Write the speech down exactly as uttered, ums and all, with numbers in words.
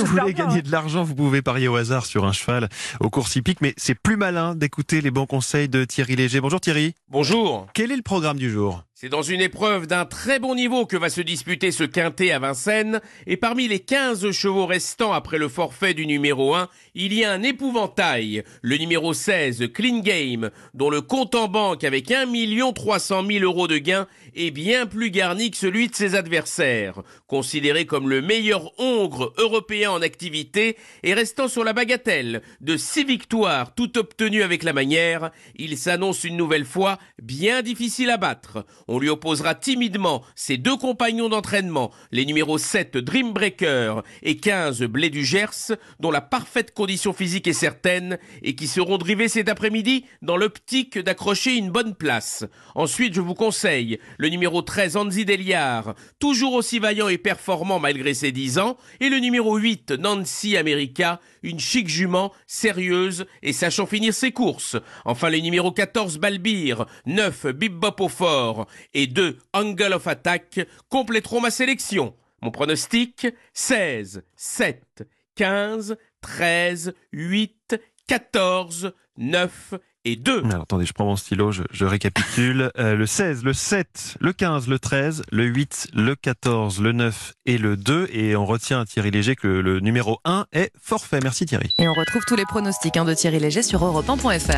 voulez gagner de l'argent, vous pouvez parier au hasard sur un cheval aux courses hippiques, mais c'est plus malin d'écouter les bons conseils de Thierry Léger. Bonjour Thierry. Bonjour. Quel est le programme du jour ? C'est dans une épreuve d'un très bon niveau que va se disputer ce quintet à Vincennes. Et parmi les quinze chevaux restants après le forfait du numéro un, il y a un épouvantail. Le numéro seize, Clean Game, dont le compte en banque avec un million trois cent mille euros de gains est bien plus garni que celui de ses adversaires. Considéré comme le meilleur hongre européen en activité et restant sur la bagatelle de six victoires, toutes obtenues avec la manière, il s'annonce une nouvelle fois bien difficile à battre. On lui opposera timidement ses deux compagnons d'entraînement, les numéros sept Dreambreaker et quinze Blé du Gers, dont la parfaite condition physique est certaine et qui seront drivés cet après-midi dans l'optique d'accrocher une bonne place. Ensuite, je vous conseille le numéro treize Anzi Deliar, toujours aussi vaillant et performant malgré ses dix ans, et le numéro huit Nancy America, une chic jument sérieuse et sachant finir ses courses. Enfin, les numéros quatorze Balbir, neuf Bip Bop au fort et deux Angle of Attack compléteront ma sélection. Mon pronostic, seize, sept, quinze, treize, huit, quatorze, neuf et deux. Alors attendez, je prends mon stylo, je, je récapitule. Euh, le seize, le sept, le quinze, le treize, le huit, le quatorze, le neuf et le deux. Et on retient à Thierry Léger que le, le numéro un est forfait. Merci Thierry. Et on retrouve tous les pronostics hein, de Thierry Léger sur europe un point f r.